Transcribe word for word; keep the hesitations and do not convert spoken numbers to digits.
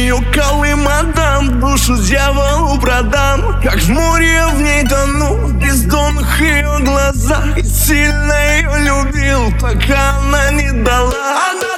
ее Колым отдам, душу дьяволу продам. Как в море в ней тону, в бездонных ее глазах. И сильно ее любил, пока она не дала.